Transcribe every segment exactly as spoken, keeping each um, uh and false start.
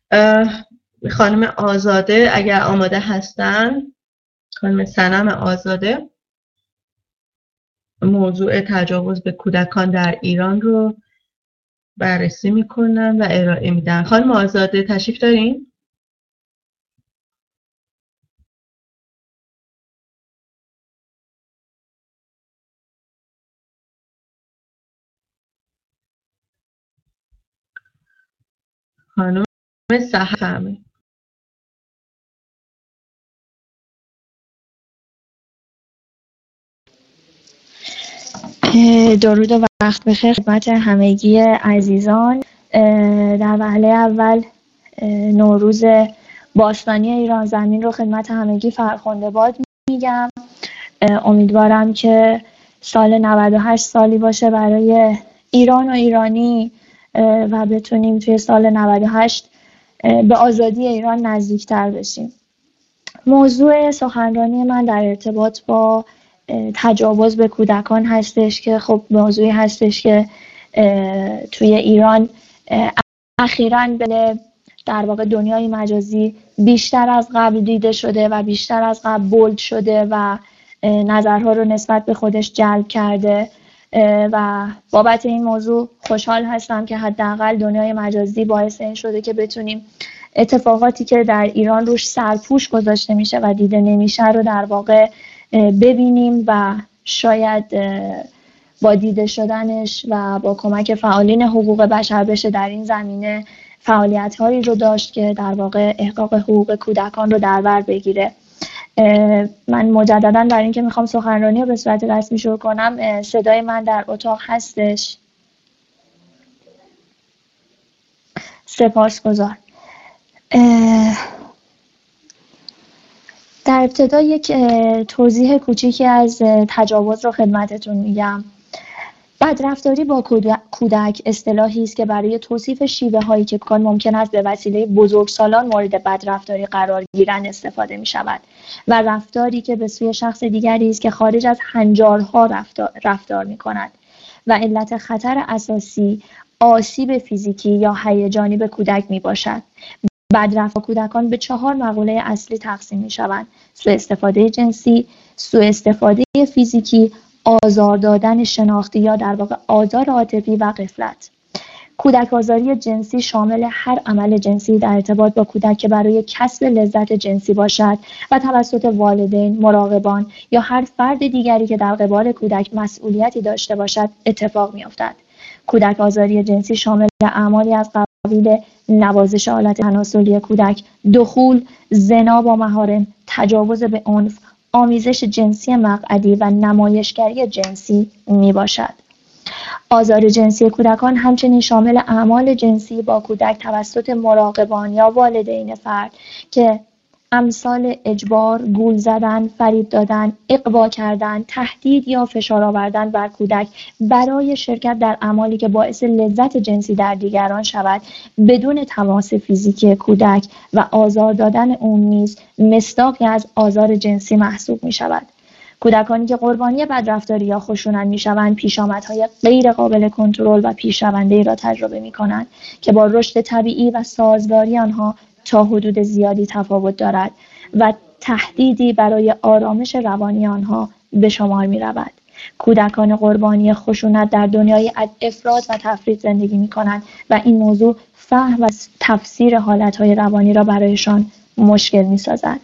خانم آزاده اگر آماده هستن، خانم سنم آزاده، موضوع تجاوز به کودکان در ایران رو بررسی میکنن و ارائه میدن. خانم آزاده تشریف دارین؟ خانم سحر. درود و وقت بخیر خدمت همگی عزیزان. در وهله اول نوروز باستانی ایران زمین رو خدمت همگی فرخنده باد میگم. امیدوارم که سال نود و هشت سالی باشه برای ایران و ایرانی و بتونیم توی سال نود و هشت به آزادی ایران نزدیکتر بشیم. موضوع سخنرانی من در ارتباط با تجاوز به کودکان هستش که خب موضوعی هستش که توی ایران اخیراً به در واقع دنیای مجازی بیشتر از قبل دیده شده و بیشتر از قبل بولد شده و نظرها رو نسبت به خودش جلب کرده و بابت این موضوع خوشحال هستم که حداقل دنیای مجازی باعث این شده که بتونیم اتفاقاتی که در ایران روش سرپوش گذاشته میشه و دیده نمیشه رو در واقع ببینیم و شاید با دیده شدنش و با کمک فعالین حقوق بشر بشه در این زمینه فعالیت هایی رو داشت که در واقع احقاق حقوق کودکان رو در بر بگیره. من مجددا برای اینکه میخوام سخنرانی رو به صورت رسمی شروع کنم، صدای من در اتاق هستش؟ سپاسگزار. در ابتدا یک توضیح کوچیکی از تجاوز رو خدمتتون میگم. بدرفتاری با کودک اصطلاحی است که برای توصیف شیوه هایی که کودکان ممکن است به وسیله بزرگسالان مورد بدرفتاری قرار گیرند استفاده می شود و رفتاری که به سوی شخص دیگری است که خارج از هنجارها رفتار, رفتار می کند و علت خطر اساسی آسیب فیزیکی یا هیجانی به کودک می باشد. بدرفتاری کودکان به چهار مقوله اصلی تقسیم می شوند: سوء استفاده جنسی، سوء استفاده فیزیکی، آزار دادن شناختی یا در واقع آزار عاطفی و غفلت. کودک آزاری جنسی شامل هر عمل جنسی در ارتباط با کودک که برای کسب لذت جنسی باشد و توسط والدین، مراقبان یا هر فرد دیگری که در قبال کودک مسئولیتی داشته باشد اتفاق می‌افتد. کودک آزاری جنسی شامل اعمالی از قبیل نوازش آلت تناسلی کودک، دخول، زنا با محارم، تجاوز به عنف، آمیزش جنسی مقعدی و نمایشگری جنسی می باشد. آزار جنسی کودکان همچنین شامل اعمال جنسی با کودک توسط مراقبان یا والدین فرد که امثال اجبار، گول زدن، فریب دادن، اغوا کردن، تهدید یا فشار آوردن بر کودک برای شرکت در اعمالی که باعث لذت جنسی در دیگران شود بدون تماس فیزیکی کودک و آزار دادن اون نیز مصداقی از آزار جنسی محسوب می شود. کودکانی که قربانی بدرفتاری یا خشونت میشوند پیشامدهای غیر قابل کنترل و پیشرونده‌ای را تجربه می‌کنند که با رشد طبیعی و سازگاری آنها تا حدود زیادی تفاوت دارد و تهدیدی برای آرامش روانی آنها به شمار می‌رود. کودکان قربانی خشونت در دنیای افراط و تفرید زندگی می‌کنند و این موضوع فهم و تفسیر حالت‌های روانی را برایشان مشکل می‌سازد.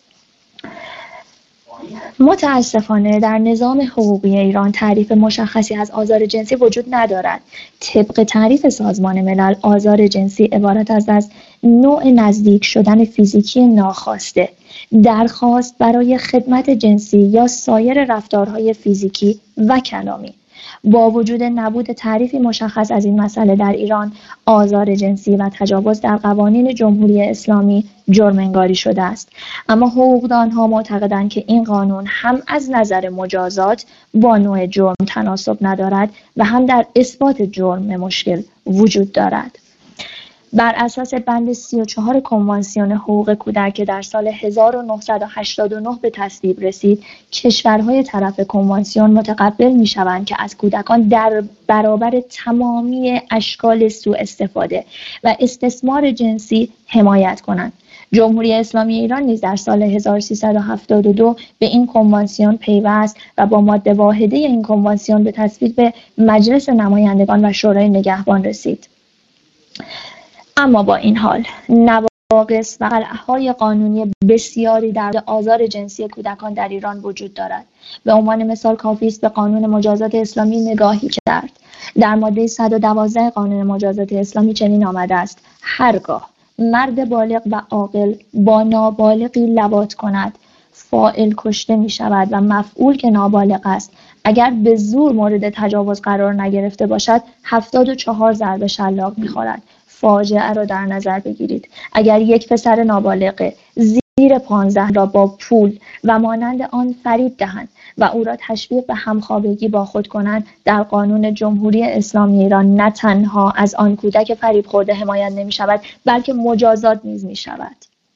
متاسفانه در نظام حقوقی ایران تعریف مشخصی از آزار جنسی وجود ندارد. طبق تعریف سازمان ملل، آزار جنسی عبارت است از نوع نزدیک شدن فیزیکی ناخواسته، درخواست برای خدمت جنسی یا سایر رفتارهای فیزیکی و کلامی. با وجود نبود تعریفی مشخص از این مسئله در ایران، آزار جنسی و تجاوز در قوانین جمهوری اسلامی جرم انگاری شده است. اما حقوقدانها معتقدند که این قانون هم از نظر مجازات با نوع جرم تناسب ندارد و هم در اثبات جرم مشکل وجود دارد. بر اساس بند سی و چهار کنوانسیون حقوق کودک که در سال هزار و نهصد و هشتاد و نه به تصویب رسید، کشورهای طرف کنوانسیون متقبل می‌شوند که از کودکان در برابر تمامی اشکال سوء استفاده و استثمار جنسی حمایت کنند. جمهوری اسلامی ایران نیز در سال هزار و سیصد و هفتاد و دو به این کنوانسیون پیوست و با ماده واحده این کنوانسیون به تصویب مجلس نمایندگان و شورای نگهبان رسید. اما با این حال نواقص و خلأهای قانونی بسیاری در آزار جنسی کودکان در ایران وجود دارد. به عنوان مثال کافی است به قانون مجازات اسلامی نگاهی کرد. در ماده صد و دوازده قانون مجازات اسلامی چنین آمده است: هرگاه مرد بالغ و عاقل با نابالغی لواط کند، فاعل کشته می شود و مفعول که نابالغ است اگر به زور مورد تجاوز قرار نگرفته باشد هفتاد و چهار ضربه شلاق می خورد. فاجعه را در نظر بگیرید. اگر یک پسر نابالغ زیر پانزده را با پول و مانند آن فریب دهند و او را تشویق به همخوابگی با خود کنند، در قانون جمهوری اسلامی ایران نه تنها از آن کودک فریب خورده حمایت نمی شود، بلکه مجازات نیز می شود.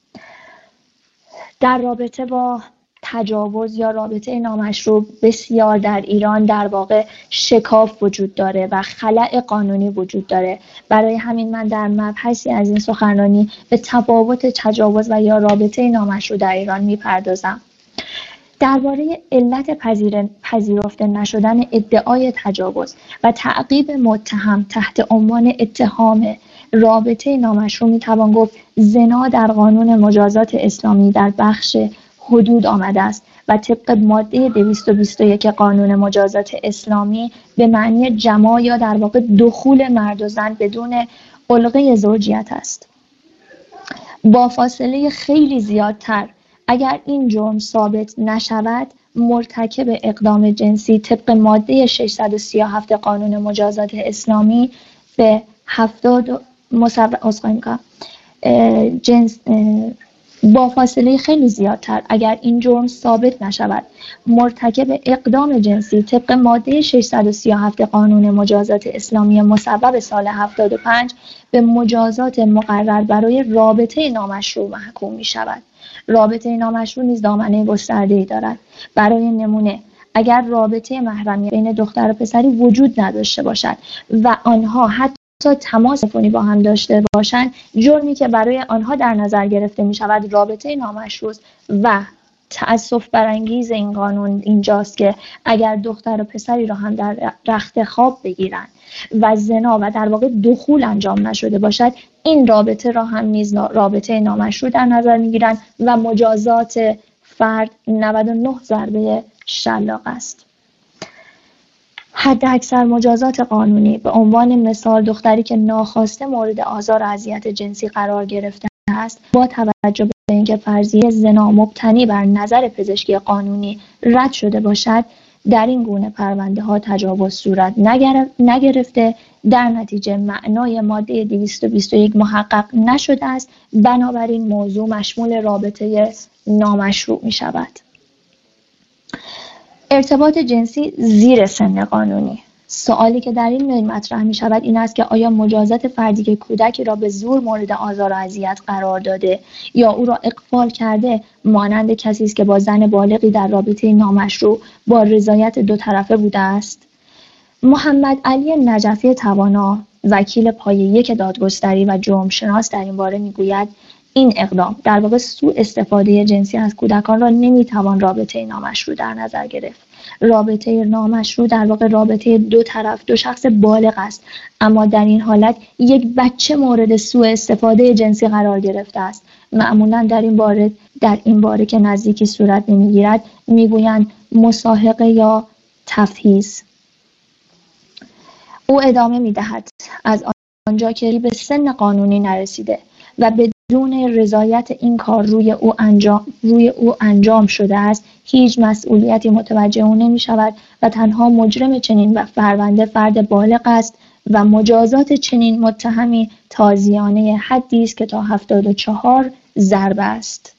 در رابطه با تجاوز یا رابطه نامشروع بسیار در ایران در واقع شکاف وجود داره و خلأ قانونی وجود داره. برای همین من در مبحثی از این سخنرانی به تفاوت تجاوز و یا رابطه نامشروع در ایران میپردازم. درباره علت پذیر پذیرفته نشدن ادعای تجاوز و تعقیب متهم تحت عنوان اتهام رابطه نامشروع میتوان گفت زنا در قانون مجازات اسلامی در بخش حدود آمده است و طبق ماده دویست و بیست و یک قانون مجازات اسلامی به معنی جماع یا در واقع دخول مرد و زن بدون علقه زوجیت است. با فاصله خیلی زیادتر اگر این جرم ثابت نشود، مرتکب اقدام جنسی طبق ماده ششصد و سی و هفت قانون مجازات اسلامی به هفتاد مصوب جنس با فاصله خیلی زیادتر اگر این جرم ثابت نشود، مرتکب اقدام جنسی طبق ماده ششصد و سی و هفت قانون مجازات اسلامی مصوب سال هفتاد و پنج به مجازات مقرر برای رابطه نامشروع محکوم می شود. رابطه نامشروع نیز دامنه گسترده‌ای دارد. برای نمونه اگر رابطه محرمی بین دختر و پسری وجود نداشته باشد و آنها حتی تا تماس تلفنی با هم داشته باشند، جرمی که برای آنها در نظر گرفته می شود رابطه نامشروع و تأسف برانگیز این قانون اینجاست که اگر دختر و پسری را هم در رخت خواب بگیرند و زنا و در واقع دخول انجام نشده باشد، این رابطه را هم نیز رابطه نامشروع در نظر می گیرند و مجازات فرد نود و نه ضربه شلاق است. حد اکثر مجازات قانونی به عنوان مثال دختری که ناخواسته مورد آزار و اذیت جنسی قرار گرفته است، با توجه به اینکه فرضیه زنا مبتنی بر نظر پزشکی قانونی رد شده باشد، در این گونه پرونده ها تجاوز صورت نگرفته، در نتیجه معنای ماده دویست و بیست و یک محقق نشده است. بنابراین موضوع مشمول رابطه نامشروع می شود. ارتباط جنسی زیر سن قانونی. سوالی که در این بین مطرح می شود این است که آیا مجازات فردی که کودکی را به زور مورد آزار و اذیت قرار داده یا او را اغفال کرده مانند کسی است که با زن بالغی در رابطه نامشروع با رضایت دو طرفه بوده است؟ محمد علی نجفی توانا، وکیل پایه یک دادگستری و جرمشناس در این باره می گوید این اقدام در واقع سوء استفاده جنسی از کودکان را نمیتوان رابطه نامشروع در نظر گرفت. رابطه نامشروع در واقع رابطه دو طرف، دو شخص بالغ است، اما در این حالت یک بچه مورد سوء استفاده جنسی قرار گرفته است. معمولا در این باره در این باره که نزدیکی صورت نمیگیرد میگویند مصاحقه یا تفحیص. او ادامه میدهد از آنجا که به سن قانونی نرسیده و بدون رضایت این کار روی او انجام روی او انجام شده است، هیچ مسئولیتی متوجه او نمی شود و تنها مجرم چنین و پرونده فرد بالغ است و مجازات چنین متهمی تازیانه حدی است که تا هفتاد و چهار ضربه است.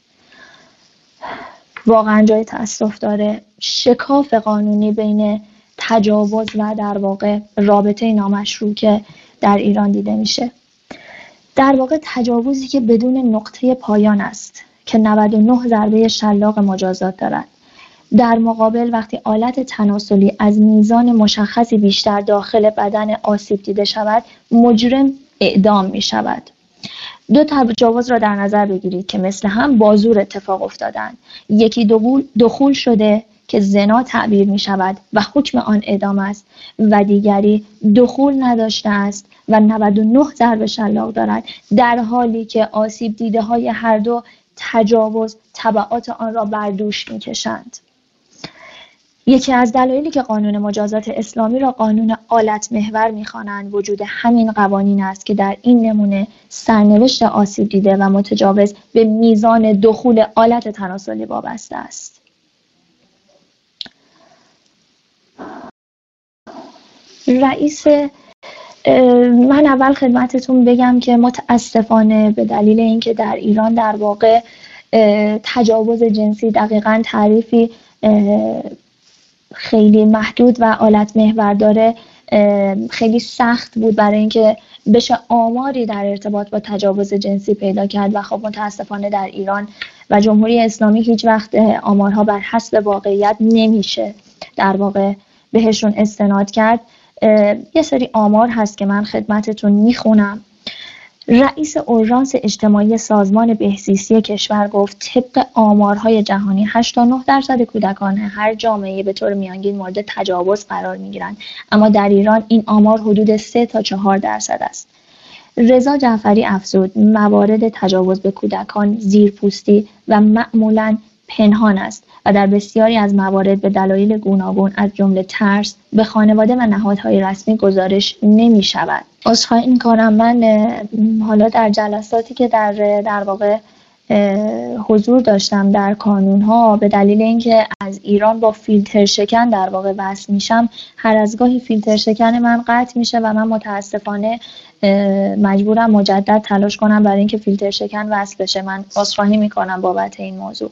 واقعا جای تأسف داره شکاف قانونی بین تجاوز و در واقع رابطه نامشروع که در ایران دیده میشه. در واقع تجاوزی که بدون نقطه پایان است که نود و نه ضربه شلاق مجازات دارد. در مقابل وقتی آلت تناسلی از میزان مشخصی بیشتر داخل بدن آسیب دیده شود، مجرم اعدام می شود. دو تجاوز را در نظر بگیرید که مثل هم با زور اتفاق افتادند. یکی دخول شده که زنا تعبیر می شود و حکم آن اعدام است و دیگری دخول نداشته است و نود و نه ضرب شلاق دارد، در حالی که آسیب دیده های هر دو تجاوز تبعات آن را بر دوش می کشند. یکی از دلایلی که قانون مجازات اسلامی را قانون آلت محور می‌خوانند وجود همین قوانین است که در این نمونه سرنوشت آسیب دیده و متجاوز به میزان دخول آلت تناسلی وابسته است. رئیس من اول خدمتتون بگم که متاسفانه به دلیل اینکه در ایران در واقع تجاوز جنسی دقیقاً تعریفی خیلی محدود و آلت محور داره، خیلی سخت بود برای اینکه بشه آماری در ارتباط با تجاوز جنسی پیدا کرد و خب متاسفانه در ایران و جمهوری اسلامی هیچ وقت آمارها بر حسب واقعیت نمیشه در واقع بهشون استناد کرد. یه سری آمار هست که من خدمتتون میخونم. رئیس اورژانس اجتماعی سازمان بهزیستی کشور گفت طبق آمارهای جهانی هشتاد و نه درصد کودکان هر جامعه به طور میانگین مورد تجاوز قرار میگیرند، اما در ایران این آمار حدود سه تا چهار درصد است. رضا جعفری افزود موارد تجاوز به کودکان زیرپوستی و معمولاً پنهان است و در بسیاری از موارد به دلایل گوناگون از جمله ترس به خانواده و نهادهای رسمی گزارش نمی شود. عذرخواهی می‌کنم، من حالا در جلساتی که در در واقع حضور داشتم در کانون‌ها به دلیل اینکه از ایران با فیلتر شکن در واقع وصل میشم، هر از گاهی فیلتر شکن من قطع میشه و من متاسفانه مجبورم مجدد تلاش کنم برای اینکه فیلتر شکن وصل بشه. من عذرخواهی می‌کنم بابت این موضوع.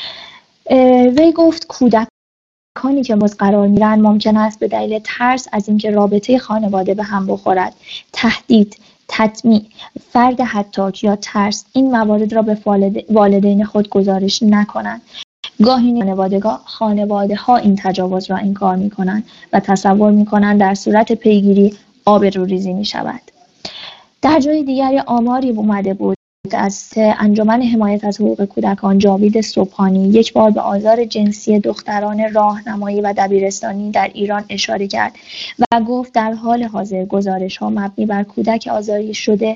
وی گفت کودکانی که مز قرار میرن ممکن است به دلیل ترس از اینکه رابطه خانواده به هم بخورد، تهدید، تطمیع، فرد حتاک یا ترس این موارد را به والدین خود گزارش نکنند. گاهی خانواده‌ها خانواده ها این تجاوز را انکار میکنند و تصور میکنند در صورت پیگیری آبروریزی میشود. در جای دیگری آماری اومده بود از انجمن حمایت از حقوق کودکان جاوید صبحانی یک بار به آزار جنسی دختران راهنمایی و دبیرستانی در ایران اشاره کرد و گفت در حال حاضر گزارش ها مبنی بر کودک آزاری شده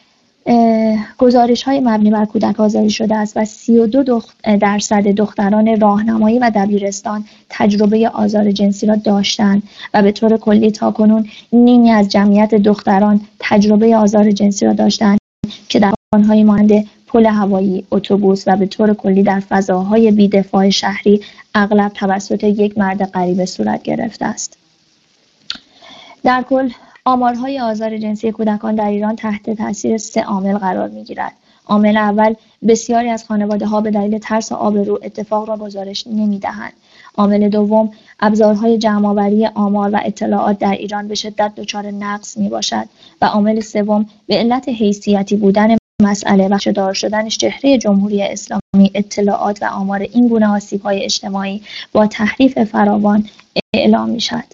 گزارش های مبنی بر کودک آزاری شده است و سی و دو درصد دختران راهنمایی و دبیرستان تجربه آزار جنسی را داشتند و به طور کلی تاکنون نیمی از جمعیت دختران تجربه آزار جنسی را داشتند که در آنهای مانند پل هوایی، اتوبوس و به طور کلی در فضاهای بی‌دفاع شهری اغلب توسط یک مرد غریبه صورت گرفته است. در کل آمارهای آزار جنسی کودکان در ایران تحت تاثیر سه عامل قرار می‌گیرد. عامل اول، بسیاری از خانواده‌ها به دلیل ترس و آبرو اتفاق را گزارش نمی‌دهند. عامل دوم، ابزارهای جمع‌آوری آمار و اطلاعات در ایران به شدت دچار نقص می‌باشد و عامل سوم، به علت حیثیتی بودن مسئله و بخشدار شدن چهره جمهوری اسلامی اطلاعات و آمار این گونه آسیب‌های اجتماعی با تحریف فراوان اعلام می‌شود.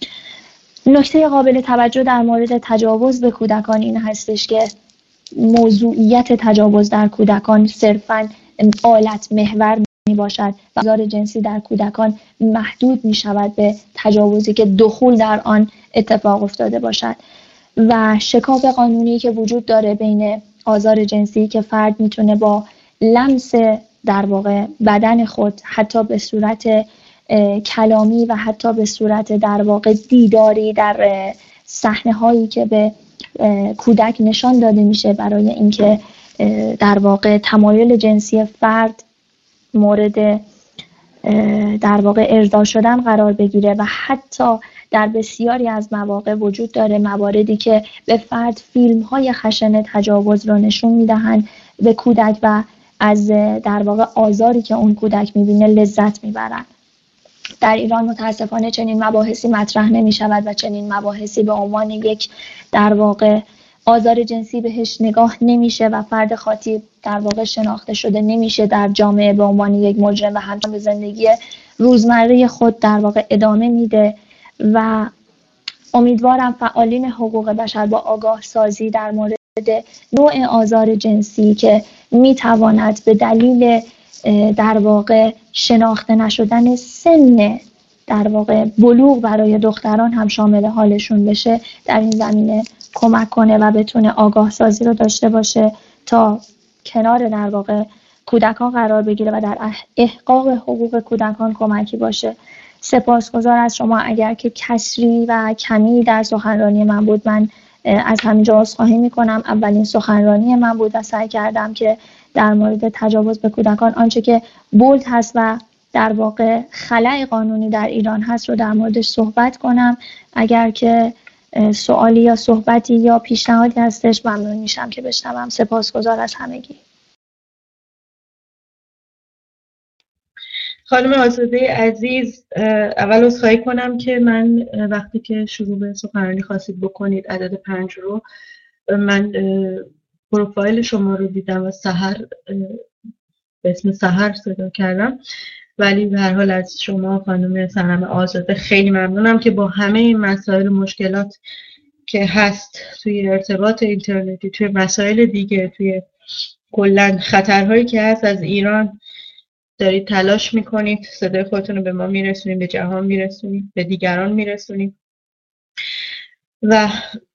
نکته قابل توجه در مورد تجاوز به کودکان این هستش که موضوعیت تجاوز در کودکان صرفاً آلت محور می باشد و آزار جنسی در کودکان محدود می شود به تجاوزی که دخول در آن اتفاق افتاده باشد و شکاف قانونی که وجود داره بین آزار جنسی که فرد میتونه با لمس در واقع بدن خود حتی به صورت کلامی و حتی به صورت در واقع دیداری در صحنه هایی که به کودک نشان داده میشه برای اینکه در واقع تمایل جنسی فرد مورد در واقع ارضا شدن قرار بگیره و حتی در بسیاری از مواقع وجود داره مواردی که به فرد فیلم های خشن تجاوز رو نشون میدهند به کودک و از در واقع آزاری که اون کودک میبینه لذت میبرن. در ایران متاسفانه چنین مباحثی مطرح نمی شود و چنین مباحثی به عنوان یک در واقع آزار جنسی بهش نگاه نمیشه و فرد خاطی در واقع شناخته شده نمیشه در جامعه به عنوان یک مجرم و همچنان به زندگی روزمره خود در واقع ادامه میده. و امیدوارم فعالین حقوق بشر با آگاه سازی در مورد نوع آزار جنسی که میتواند به دلیل در واقع شناخته نشدن سن در واقع بلوغ برای دختران هم شامل حالشون بشه، در این زمینه کمک کنه و بتونه آگاه سازی رو داشته باشه تا کنار در واقع کودکان قرار بگیره و در احقاق حقوق کودکان کمکی باشه. سپاسگزار از شما. اگر که کسری و کمی در سخنرانی من بود، من از همینجا عذرخواهی میکنم. اولین سخنرانی من بود و سعی کردم که در مورد تجاوز به کودکان آنچه که بولد هست و در واقع خلأ قانونی در ایران هست رو در موردش صحبت کنم. اگر که سوالی یا صحبتی یا پیشنهادی هستش ممنون میشم که بشنوم. سپاسگزار از همگی. خانم آزاده عزیز، اول عذرخواهی کنم که من وقتی که شروع به سخنرانی خواستید بکنید عدد پنج رو، من پروفایل شما رو دیدم و سحر به اسم سحر صدا کردم، ولی به هر حال از شما خانم صنم آزاده خیلی ممنونم که با همه این مسائل و مشکلات که هست توی ارتباط اینترنتی، توی مسائل دیگه، توی کلا خطرهایی که هست از ایران دارید تلاش میکنید صدای خودتون رو به ما میرسونید، به جهان میرسونید، به دیگران میرسونید. و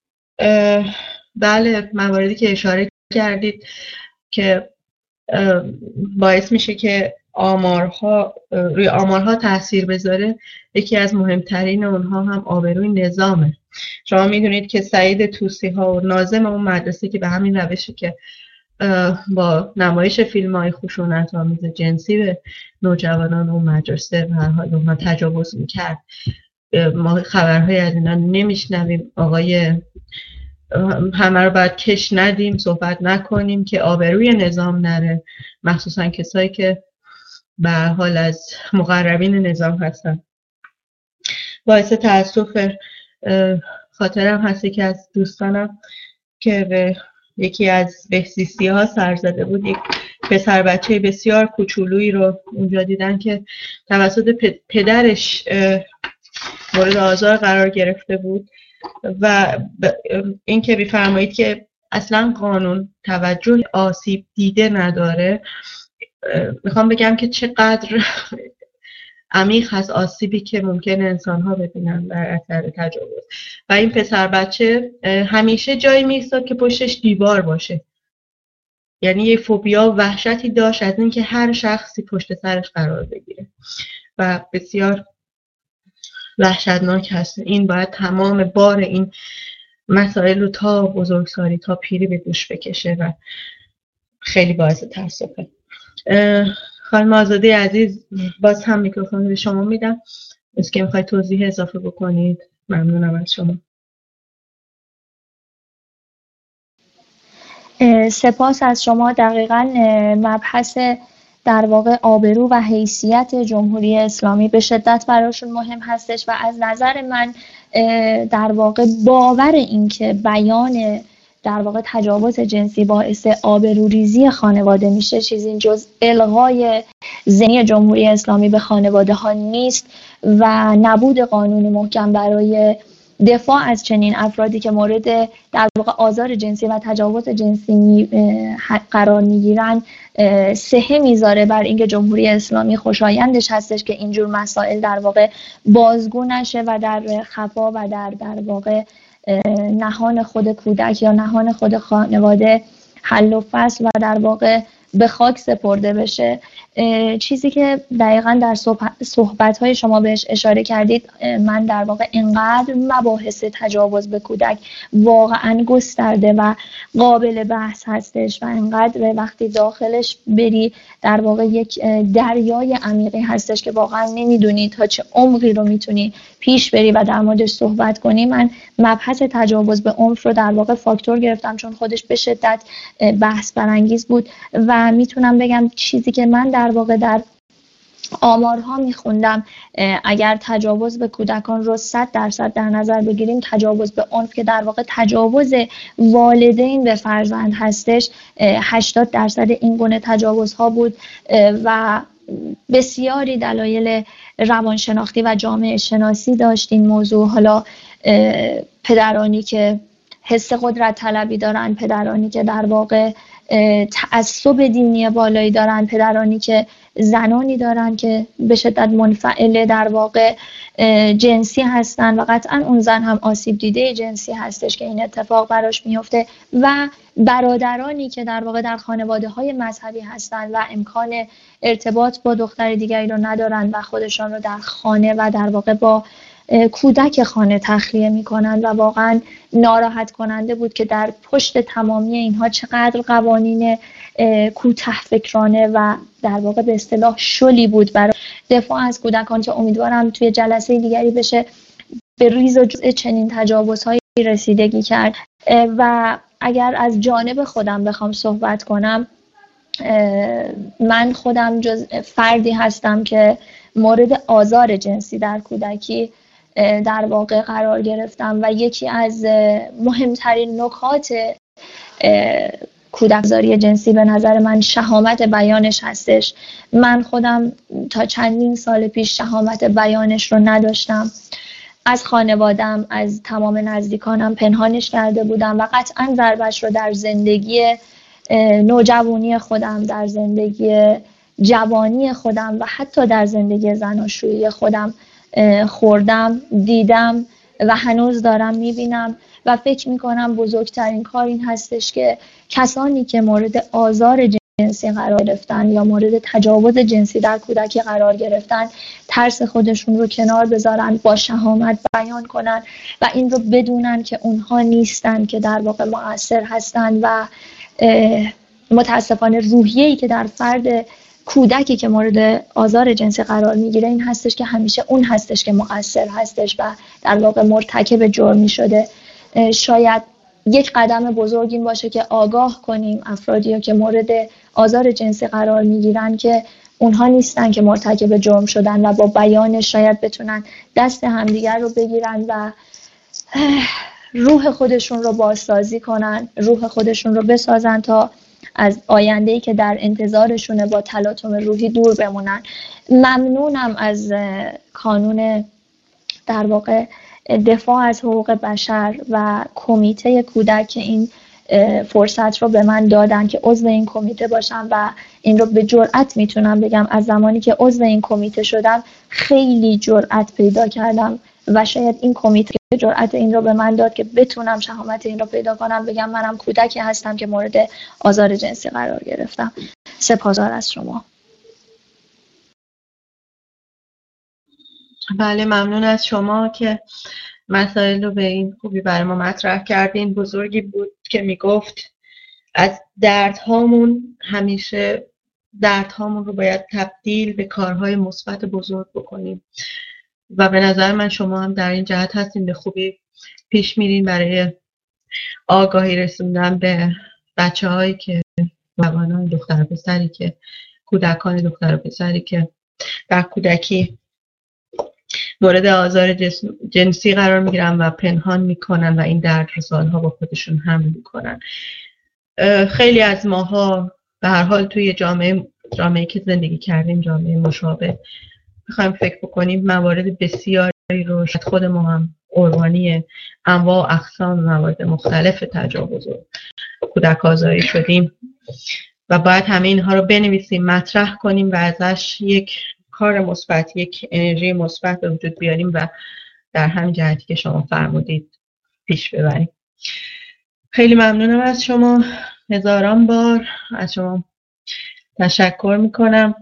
بله، مواردی که اشاره کردید که باعث میشه که آمارها روی آمارها تاثیر بذاره، یکی از مهمترین اونها هم آبروی نظامه. شما میدونید که سعید طوسی ها و ناظم اون مدرسه که به همین روشی که با نمایش فیلم های خشونت آمیز جنسی به نوجوانان اون مدرسه و هر حال اونها تجاوز میکرد، ما خبرهای از اینا نمیشنویم. آقای همه رو باید کش ندیم، صحبت نکنیم که آبروی نظام نره، مخصوصا کسایی که به هر حال از مقربین نظام هستن. باعث تأسف خاطرم هستی که از دوستانم که به یکی از بهزیستی ها سر زده بود، یک پسر بچه بسیار کوچولویی رو اونجا دیدن که توسط پدرش مورد آزار قرار گرفته بود و این که بفرمایید که اصلا قانون توجه آسیب دیده نداره. میخوام بگم که چقدر عمیق هست آسیبی که ممکنه انسان ها ببینن در اثر تجاوز. و این پسر بچه همیشه جایی میایستاد که پشتش دیوار باشه، یعنی یه فوبیا و وحشتی داشت از اینکه هر شخصی پشت سرش قرار بگیره و بسیار وحشتناک هست. این باید تمام بار این مسائل رو تا بزرگسالی تا پیری به دوش بکشه و خیلی باعث تأسفه. خانم آزاده عزیز، باز هم میکروفون به شما میدم. از که میخواید توضیح اضافه بکنید ممنونم از شما. سپاس از شما. دقیقاً مبحث در واقع آبرو و حیثیت جمهوری اسلامی به شدت براشون مهم هستش و از نظر من در واقع باور این که بیان در واقع تجاوز جنسی باعث آبروریزی خانواده میشه چیزی جز الغای ذهنی جمهوری اسلامی به خانواده ها نیست و نبود قانون محکم برای دفاع از چنین افرادی که مورد در واقع آزار جنسی و تجاوز جنسی قرار میگیرن سهه میذاره بر اینکه جمهوری اسلامی خوشایندش هستش که اینجور مسائل در واقع بازگو نشه و در خفا و در در واقع نهان خود کودک یا نهان خود خانواده حل و فصل و در واقع به خاک سپرده بشه. چیزی که دقیقاً در صحبت‌های شما بهش اشاره کردید، من در واقع اینقدر مباحث تجاوز به کودک واقعاً گسترده و قابل بحث هستش و اینقدر وقتی داخلش بری در واقع یک دریای عمیقی هستش که واقعاً نمیدونی تا چه عمقی رو میتونی پیش بری و در موردش صحبت کنی. من مبحث تجاوز به عنف رو در واقع فاکتور گرفتم چون خودش به شدت بحث برانگیز بود و میتونم بگم چیزی که من در واقع در آمارها میخوندم اگر تجاوز به کودکان رو صد درصد در نظر بگیریم، تجاوز به عنف که در واقع تجاوز والدین به فرزند هستش، هشتاد درصد این گونه تجاوزها بود و بسیاری دلایل روانشناختی و جامعه شناسی داشت این موضوع. حالا پدرانی که حس قدرت طلبی دارن، پدرانی که در واقع تعصب دینی بالایی دارن، پدرانی که زنانی دارن که به شدت منفعل در واقع جنسی هستن و قطعا اون زن هم آسیب دیده جنسی هستش که این اتفاق براش میفته، و برادرانی که در واقع در خانواده های مذهبی هستن و امکان ارتباط با دختر دیگری رو ندارن و خودشان رو در خانه و در واقع با کودک خانه تخلیه میکنن و واقعا ناراحت کننده بود که در پشت تمامی اینها چقدر قوانین کوته فکرانه و در واقع به اصطلاح شلی بود برای دفاع از کودکان که امیدوارم توی جلسه دیگری بشه به ریز و جزء چنین تجاوزهایی رسیدگی کرد. و اگر از جانب خودم بخوام صحبت کنم، من خودم جز فردی هستم که مورد آزار جنسی در کودکی در واقع قرار گرفتم و یکی از مهمترین نکات کودکزاری جنسی به نظر من شهامت بیانش هستش. من خودم تا چندین سال پیش شهامت بیانش رو نداشتم، از خانوادم، از تمام نزدیکانم پنهانش کرده بودم و قطعا ضربش رو در زندگی نوجوانی خودم، در زندگی جوانی خودم و حتی در زندگی زناشویی خودم خوردم، دیدم و هنوز دارم میبینم و فکر میکنم بزرگترین کار این هستش که کسانی که مورد آزار جنسی قرار گرفتن یا مورد تجاوز جنسی در کودکی قرار گرفتن ترس خودشون رو کنار بذارن، با شهامت بیان کنن و این رو بدونن که اونها نیستن که در واقع مؤثر هستن و متاسفانه روحیه‌ای که در فرد کودکی که مورد آزار جنسی قرار میگیره این هستش که همیشه اون هستش که مؤثر هستش و در واقع مرتکب جرمی شده. شاید یک قدم بزرگ این باشه که آگاه کنیم افرادی که مورد آزار جنسی قرار میگیرن که اونها نیستن که مرتکب جرم شدن و با بیان شاید بتونن دست همدیگر رو بگیرن و روح خودشون رو بازسازی کنن، روح خودشون رو بسازن تا از آینده‌ای که در انتظارشونه با تلاطم روحی دور بمونن. ممنونم از کانون در واقع دفاع از حقوق بشر و کمیته کودک که این فرصت رو به من دادن که عضو این کمیته باشم و این رو به جرئت میتونم بگم از زمانی که عضو این کمیته شدم خیلی جرئت پیدا کردم و شاید این کمیته جرأت این رو به من داد که بتونم شهامت این رو پیدا کنم بگم منم کودکی هستم که مورد آزار جنسی قرار گرفتم. سپاسگزارم از شما. بله، ممنون از شما که مسائل رو به این خوبی برای ما مطرح کردین. بزرگی بود که میگفت از دردهامون همیشه دردهامون رو باید تبدیل به کارهای مثبت بزرگ بکنیم و به نظر من شما هم در این جهت هستین، به خوبی پیش میرین برای آگاهی رسوندن به بچه هایی که جوانان دختر و پسری که کودکان دختر و پسری که در کودکی مورد آزار جنسی قرار میگیرن و پنهان میکنن و این درد رو سالها با خودشون حمل میکنن. خیلی از ماها به هر حال توی جامعه جامعه‌ای که زندگی کردیم، جامعه مشابه، میخوایم فکر بکنیم موارد بسیاری رو شاید خود ما هم قربانی انواع و اقسام موارد مختلف تجاوز و کودک آزاری شدیم و باید همه اینها رو بنویسیم، مطرح کنیم و ازش یک کار مثبت، یک انرژی مثبت به وجود بیاریم و در همین جهتی که شما فرمودید پیش ببریم. خیلی ممنونم از شما، هزاران بار از شما تشکر میکنم.